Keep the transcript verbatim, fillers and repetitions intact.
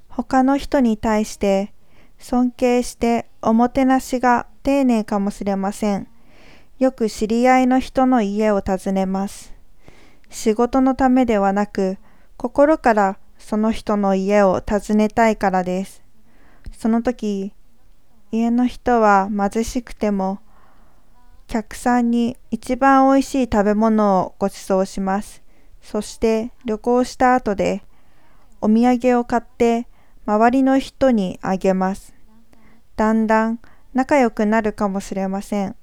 他の人に対して尊敬しておもてなしが丁寧かもしれません。よく知り合いの人の家を訪ねます。仕事のためではなく、心からその人の家を訪ねたいからです。その時、家の人は貧しくても、客さんに一番おいしい食べ物をご馳走します。そして旅行した後で、お土産を買って周りの人にあげます。だんだん仲良くなるかもしれません。